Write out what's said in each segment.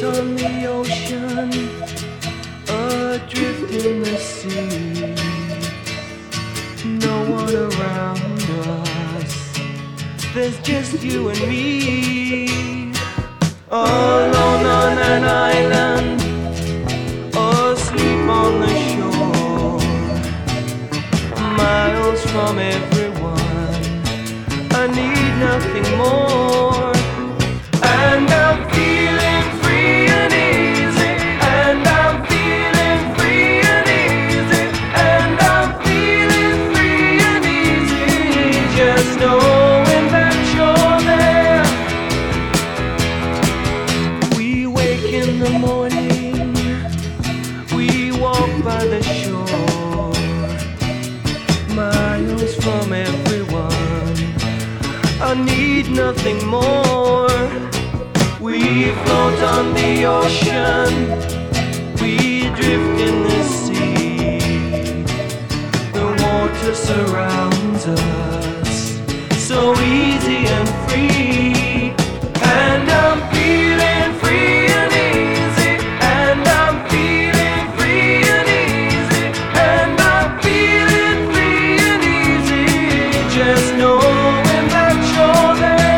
float on the ocean, adrift in the sea. No one around us, there's just you and me. Alone on an island, asleep on the shore, miles from everyone, I need nothing more. And I'm feeling free and easy, and I'm feeling free and easy, and I'm feeling free and easy, just knowing that you're there. We wake in the morning, we walk by the shore, miles from everyone, I need nothing more. We float on the ocean, we drift in the sea. The water surrounds us, so easy and free. And I'm feeling free and easy, and I'm feeling free and easy, and I'm feeling free and easy, just knowing that you're there.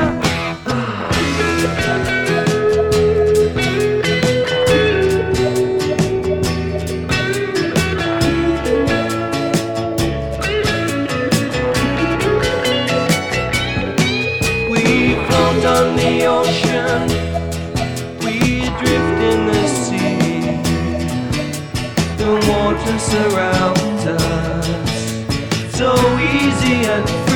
On the ocean, we drift in the sea. The water surrounds us, so easy and